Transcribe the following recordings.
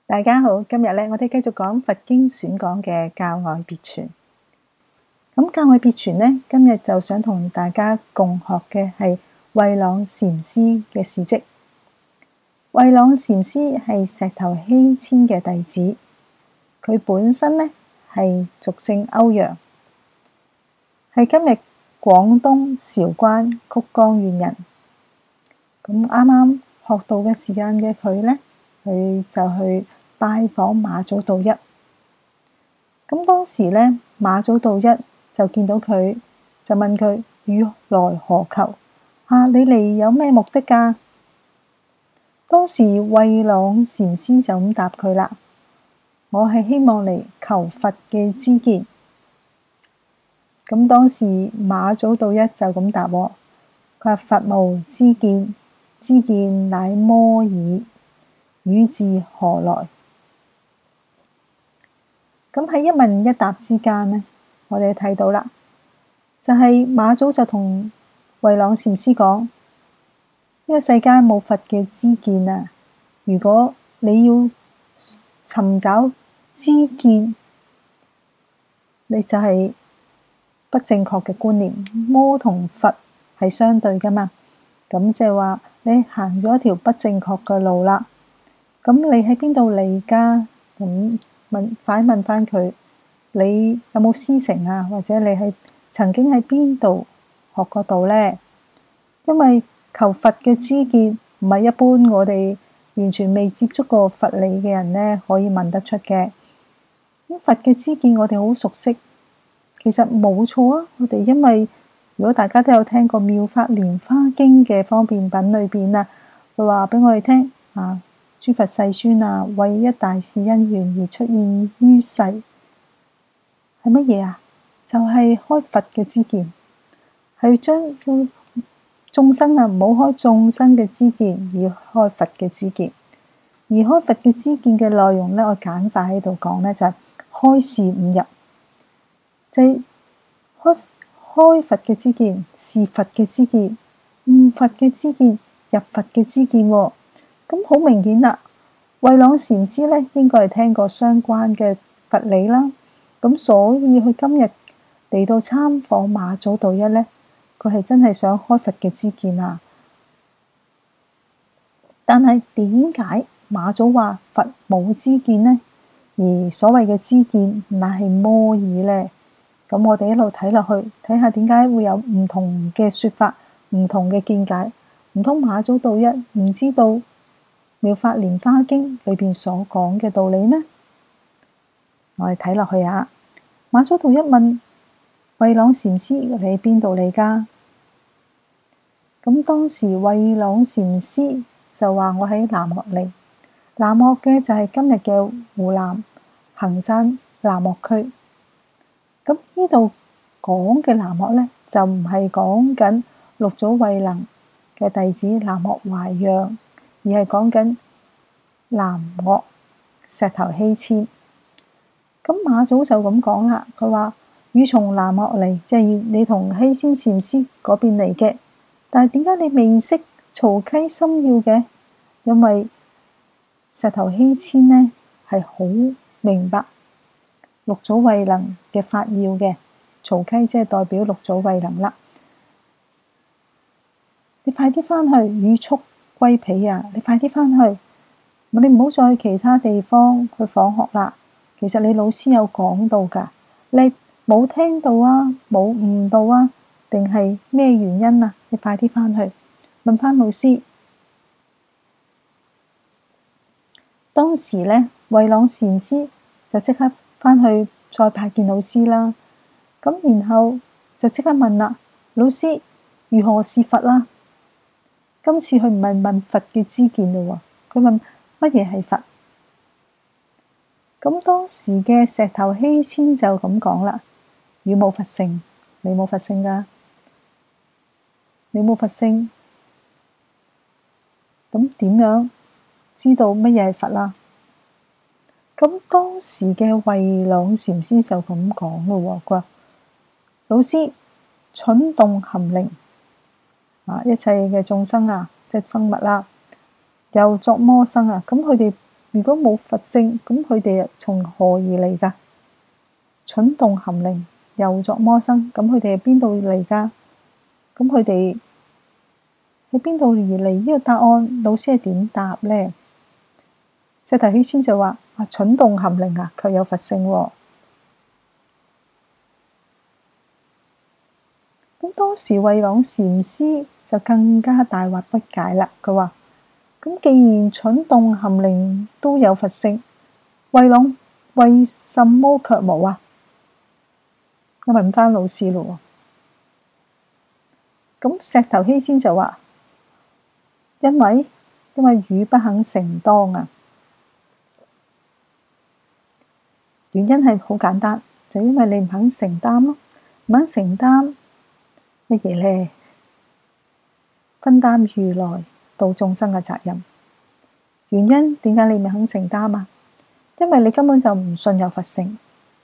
大家好，今日咧，我哋繼續講佛經選講嘅教外別傳。咁教外別傳咧，今日就想同大家共學嘅係慧朗禪師嘅事蹟。慧朗禪師係石頭希遷嘅弟子，佢本身咧係俗姓歐陽，係今日廣東韶關曲江縣人。咁啱啱學道嘅時間嘅佢咧，佢就去拜訪馬祖道一。咁當時咧，馬祖道一就見到佢，就問佢汝來何求？你嚟有咩目的㗎？當時慧朗禪師就咁答佢啦：我係希望嚟求佛嘅知見。咁當時馬祖道一就咁答我，佢話佛無知見，知見乃魔耳，汝自何來？咁喺一問一答之間呢，我哋睇到啦，就係馬祖就同慧朗禪師講：呢個世間冇佛嘅知見啊！如果你要尋找知見，你就係不正確嘅觀念。魔同佛係相對噶嘛，咁即係話你行咗一條不正確嘅路啦。咁你喺邊度嚟㗎？咁反問翻佢，你有冇師承啊？或者你係曾經喺邊度學過道呢？因為求佛嘅知見唔係一般我哋完全未接觸過佛理嘅人呢可以問得出嘅。咁佛嘅知見我哋好熟悉，其實冇錯啊！我哋因為如果大家都有聽過《妙法蓮華經》嘅方便品裏邊啊，佢話俾我哋聽啊。諸佛世尊啊，為一大事因緣而出現於世，係乜嘢啊？就係開佛嘅知見，係將眾生啊唔好開眾生嘅知見，而開佛嘅知見。而開佛嘅知見嘅內容咧，我簡化喺度講咧，就係開示五入，即係開佛嘅知見，示佛嘅知見，悟佛嘅知見，入佛嘅知見。咁好明顯啦，慧朗禪師咧應該係聽過相關嘅佛理啦，咁所以佢今日嚟到參訪馬祖道一咧，佢係真係想開佛嘅知見啊！但係點解馬祖話佛冇知見呢？而所謂嘅知見乃係魔耳呢？咁我哋一路睇落去，睇下點解會有唔同嘅說法、唔同嘅見解？唔通馬祖道一唔知道妙法蓮華經裏邊所講嘅道理咩？我哋睇落去啊。馬祖道一問慧朗禪師：你喺邊度嚟㗎？咁當時慧朗禪師就話：我喺南岳嚟。南岳嘅就係今日嘅湖南衡山南岳區。咁呢度講嘅南岳咧，就唔係講緊六祖慧能嘅弟子南岳懷讓，而係講緊南岳石頭希遷。咁馬祖就咁講啦，佢話：汝從南岳嚟，即係你同希遷禪師嗰邊嚟嘅。但係點解你未識曹溪心要嘅？因為石頭希遷呢係好明白六祖慧能嘅法要嘅，曹溪即係代表六祖慧能啦。你快啲返去，汝速歸彼啊！你快啲返去，你唔好再去其他地方去訪學啦。其實你老師有講到㗎，你冇聽到啊，冇悟到啊，定係咩原因啊？你快啲返去問返老師。當時呢，慧朗禪師就即刻返去再拜見老師啦。咁然後就即刻問啦：老師，如何是佛啊？今次佢唔係問佛嘅知見咯，佢問乜嘢係佛？咁當時嘅石頭希遷就咁講啦：汝冇佛性，你冇佛性㗎，你冇佛性，咁點樣知道乜嘢係佛啦？咁當時嘅慧朗禪師就咁講咯，佢話：老師，蠢動含靈啊，一切嘅眾生啊，即係生物啦，又作魔生啊，咁佢哋如果冇佛性，咁佢哋從何而嚟㗎？蠢動含靈，又作魔生，咁佢哋係邊度嚟㗎？咁佢哋喺邊度而嚟？呢個答案，老師係點答呢？石頭希遷就話：蠢動含靈啊，卻有佛性喎。咁當時慧朗禪師就更加大惑不解啦。佢話：咁既然蠢動含靈都有佛性，慧朗為什麼卻冇啊？我問返老師咯。咁石頭希遷就話：因為汝不肯承當啊。原因係好簡單，就因為你唔肯承擔咯，唔肯承擔乜嘢呢？分擔如來度眾生嘅責任。原因點解你唔肯承擔啊？因為你根本就唔信有佛性，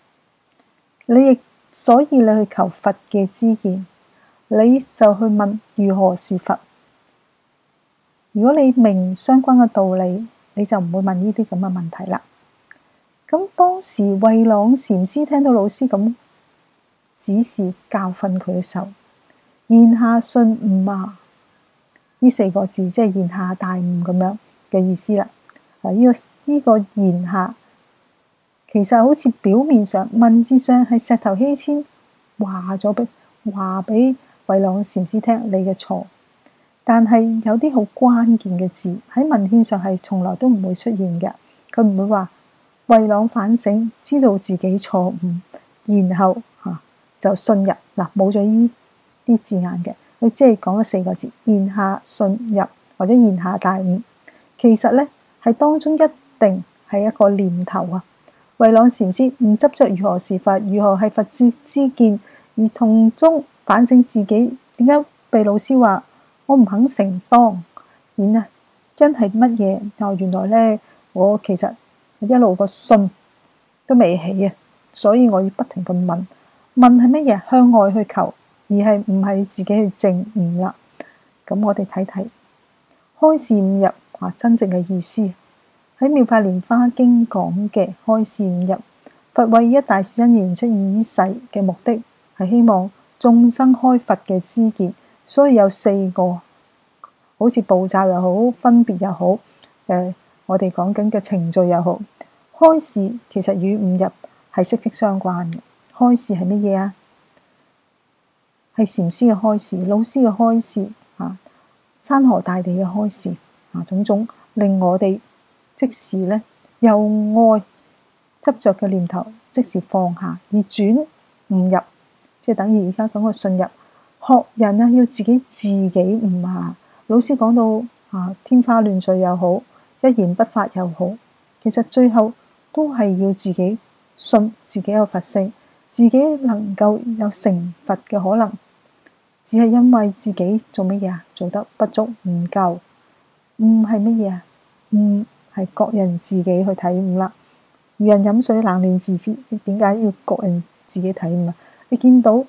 所以你去求佛嘅知見，你就去問如何是佛。如果你明相關嘅道理，你就唔會問呢啲咁嘅問題啦。咁當時慧朗禪師聽到老師咁指示教訓佢嘅時候，言下信悟啊，呢4個字即係言下大悟咁樣嘅意思啦。呢個言下其實好似表面上文字上係石頭希遷話俾慧朗禪師聽你嘅錯，但係有啲好關鍵嘅字喺文獻上係從來都唔會出現嘅。佢唔會話慧朗反省，知道自己錯誤，然後就信入嗱，冇咗呢啲字眼嘅。佢即係講咗4個字：言下信入或者言下大悟。其實呢，係當中一定係一個念頭啊！慧朗禪師唔執着如何是佛，如何係佛之見，而從中反省自己點解被老師話我唔肯承當，因係乜嘢？原來呢，我其實一路個信都未起啊，所以我要不停咁問係乜嘢？向外去求，而係唔係自己去證悟啦。咁我哋睇睇開示悟入真正嘅意思。喺《妙法蓮華經》講嘅開示悟入，佛為一大事因緣出現於世嘅目的，係希望眾生開佛嘅知見，所以有4個，好似步驟又好，分別又好，我哋講緊嘅程序又好。開示其實與悟入係息息相關嘅。開示係乜嘢啊？係禪師嘅開示，老師嘅開示，山河大地嘅開示，種種令我哋即時呢，由愛執着嘅念頭，即時放下而轉悟入，即係等於而家講嘅信入。學人啊，要自己悟下。老師講到天花亂墜又好，一言不發又好，其實最後都係要自己信自己有佛性，自己能夠有成佛嘅可能，只係因為自己做乜嘢啊？做得不足唔夠。悟係乜嘢啊？悟係各人自己去體悟啦。如人飲水，冷暖自知。你點解要各人自己體悟啊？你見到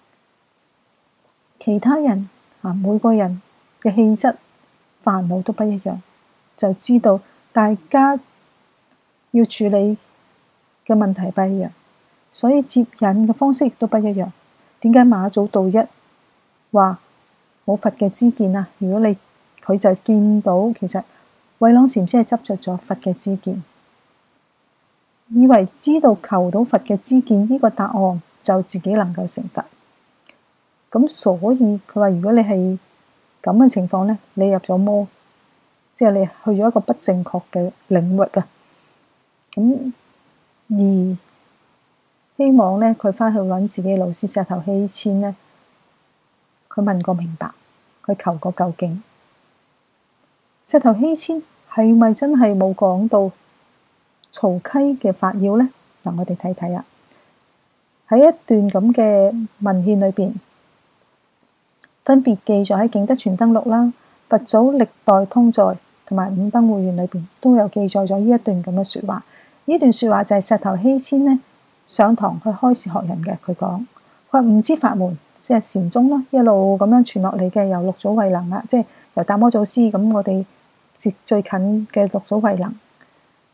其他人每個人嘅氣質、煩惱都不一樣，就知道大家要處理嘅問題不一樣，所以接引嘅方式亦都不一樣。點解馬祖道一話冇佛嘅知見啊？如果佢就見到其實慧朗禪師係執着咗佛嘅知見，以為知道求到佛嘅知見呢個答案就自己能夠成佛。咁所以佢話如果你係咁嘅情況呢，你入咗魔，即係你去咗一個不正確嘅領域啊。咁而希望呢，佢返去揾自己老師石頭希遷呢，佢問個明白，佢求個究竟。石頭希遷係咪真係冇講到曹溪嘅法要呢？嗱，我哋睇睇啊。喺一段咁嘅文獻裏邊，分別記載喺《景德傳燈錄》啦、佛祖歷代通在同埋五燈會元裏邊都有記載咗呢一段咁嘅說話。呢段說話就係石頭希遷呢上堂去開示學人嘅。佢話悟知法門，即係禪宗啦，一路咁樣傳落嚟嘅，由六祖慧能啦，即係由達摩祖師咁，我哋最近嘅六祖慧能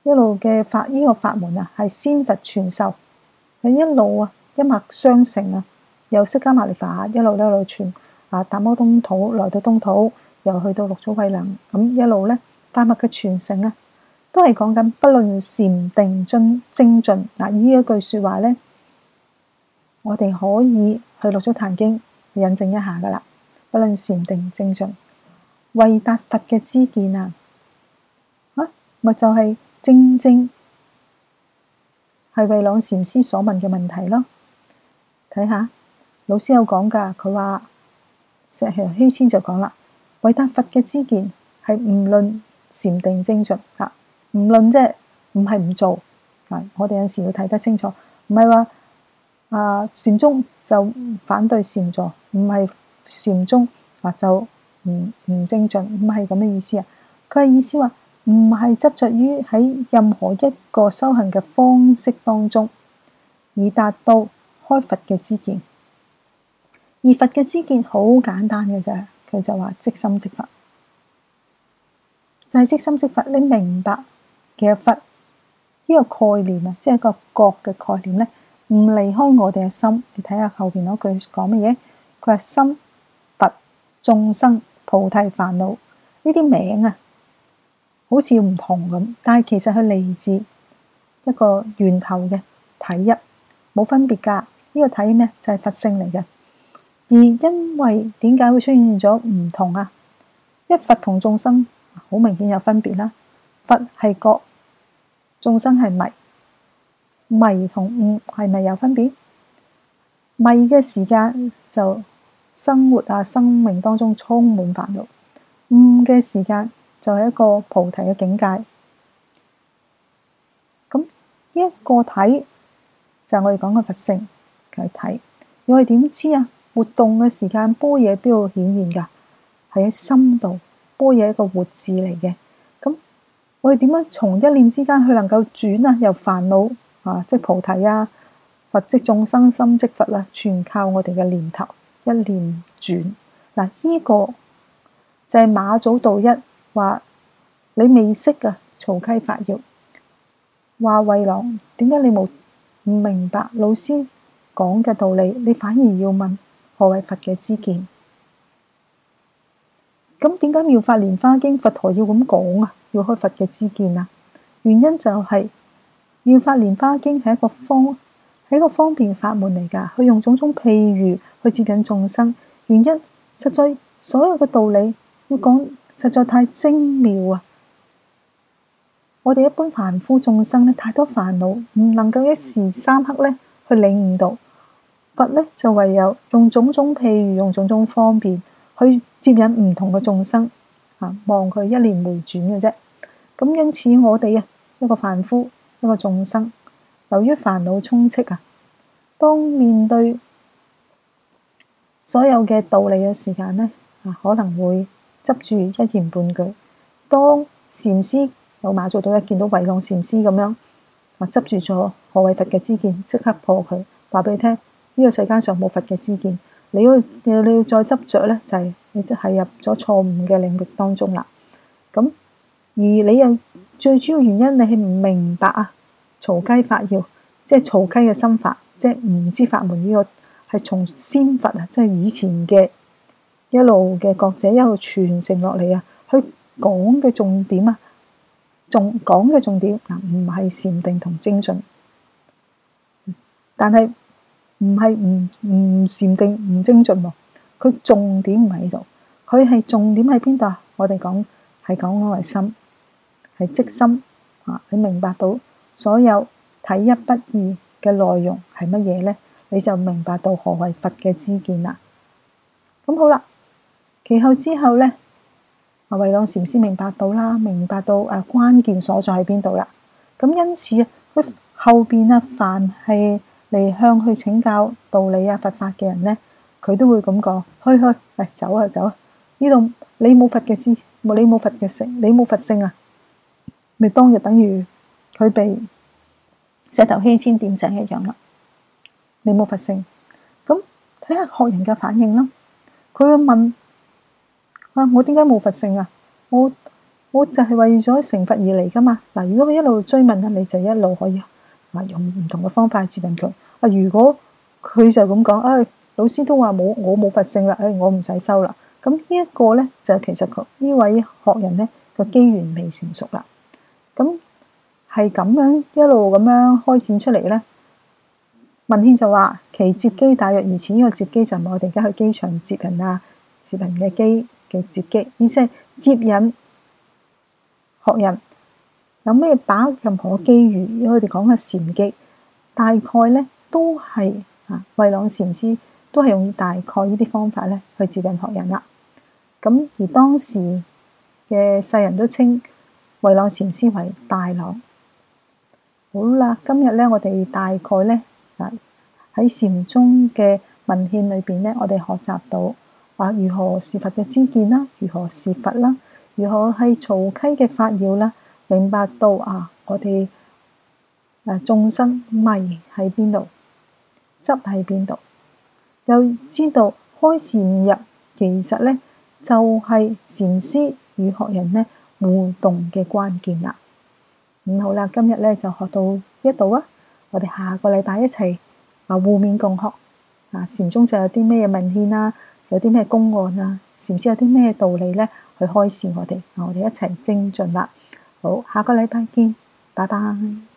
一路嘅呢個法門啊，係先佛傳授，係一路啊一脈相承啊，由釋迦牟尼佛一路傳啊，達摩東土來到東土，又去到六祖慧能，咁一路咧法脈嘅傳承啊，都係講緊不論禪定精進嗱。呢一句説話咧，我哋可以去六祖壇經引證一下噶啦。不論禪定精進，為達佛嘅知見啊，咪就係正正係慧朗禪師所問嘅問題咯。睇下老師有講噶，佢話石橋希遷就講啦，為達佛嘅知見係唔論禪定精進啊，唔論即係唔係唔做啊。我哋有時要睇得清楚，唔係話禪宗就反對禪坐，唔係禪宗就唔精進，唔係咁嘅意思啊。佢係意思話唔係執着於喺任何一個修行嘅方式當中，而達到開佛嘅知見。而佛嘅知見好簡單嘅啫，佢就話即心即佛，就係即心即佛。你明白其實佛呢個概念啊，即係一個覺嘅概念咧，唔離開我哋嘅心。你睇下後邊嗰句講乜嘢？佢話心、佛、眾生、菩提、煩惱呢啲名啊，好似唔同咁，但係其實係嚟自一個源頭嘅體一，冇分別噶。呢個體咩？就係佛性嚟嘅。而因為點解會出現咗唔同啊？因為佛同眾生好明顯有分別啦。佛係覺，眾生係迷。迷同悟係咪有分別？迷嘅時間就生活生命當中充滿煩惱；悟嘅時間就係一個菩提嘅境界。咁呢一個體就係我哋講嘅佛性嘅體。我哋點知啊？活動嘅時間，般若邊度顯現㗎？係喺心度，般若一個活字嚟嘅。咁我哋點樣從一念之間去能夠轉啊？由煩惱即菩提啊，佛即眾生，心即佛啦，全靠我哋嘅念頭一念轉。嗱，呢個就係馬祖道一話你未識啊，曹溪法要話慧朗，點解你冇唔明白老師講嘅道理？你反而要問何謂佛嘅知見？咁點解《妙法蓮華經》佛陀要咁講啊？要開佛嘅知見啊？原因就係《妙法蓮華經》係一個方便法門嚟㗎，佢用種種譬喻去接引眾生。原因實在所有嘅道理要講，實在太精妙啊！我哋一般凡夫眾生咧，太多煩惱，唔能夠一時三刻咧去領悟到。佛咧就唯有用種種譬喻，用種種方便去接引唔同嘅眾生望佢一念回轉嘅啫。咁因此我哋一個凡夫，一個眾生，由於煩惱充斥當面對所有嘅道理嘅時間咧可能會執住一言半句。當禪師有馬祖道一見到慧朗禪師咁樣執住咗何謂佛嘅知見，即刻破佢，話俾你聽。呢個世間上冇佛嘅知見，你要再執着咧，就係你即係入咗錯誤嘅領域當中啦。咁而你又最主要原因，你係唔明白曹溪法要，即係曹溪嘅心法，即係唔知法門呢個係從先佛即係以前嘅一路嘅覺者一路傳承落嚟佢講嘅重點講嘅重點唔係禪定同精進，但係唔係唔禪定唔精進喎，佢重點唔喺度，佢係重點喺邊度？我哋講我係心，係即心你明白到所有體一不二嘅內容係乜嘢咧？你就明白到何謂佛嘅知見啦。咁好啦，其後之後咧，慧朗禪師明白到關鍵所在喺邊度啦。咁因此佢後邊凡係嚟向佢請教道理佛法嘅人咧，佢都會咁講：去，走啊！呢度你冇佛嘅知，你冇佛嘅性，你冇佛性啊！咪當日等於佢被石頭希遷點醒一樣啦。你冇佛性，咁睇下學人嘅反應啦。佢會問：我點解冇佛性啊？我我就係為咗成佛而嚟噶嘛。嗱，如果佢一路追問，你就一路可以用唔同嘅方法去接近佢。如果佢就咁講，老師都話我冇佛性啦，我唔使修啦。咁呢一個咧，就其實呢位學人咧個機緣未成熟啦。咁係咁樣一路咁樣開展出嚟咧。文獻就話其接機大約如此。呢個接機就唔係我哋而家去機場接人啊，接人嘅機嘅接機，意思係接引學人有咩把握任何機遇。如果佢哋講嘅禪機，大概咧都係慧朗禪師都係用大概呢啲方法咧去接引學人啦。咁而當時嘅世人都稱慧朗禪師為大朗。好啦，今日咧我哋大概咧喺禪宗嘅文獻裏邊咧，我哋學習到如何是佛嘅知見啦，如何是佛啦，如何係曹溪嘅法要啦，明白到我哋眾生迷喺邊度，執喺邊度，又知道開示悟入其實咧就係禪師與學人咧互動嘅關鍵啦。好啦，今日咧就學到呢度啊，我哋下個禮拜一齊互勉共學。禪宗就有啲咩文獻啊，有啲咩公案啊，禪師有啲咩道理咧去開示我哋，我哋一齊精進啦。好，下個禮拜見，拜拜。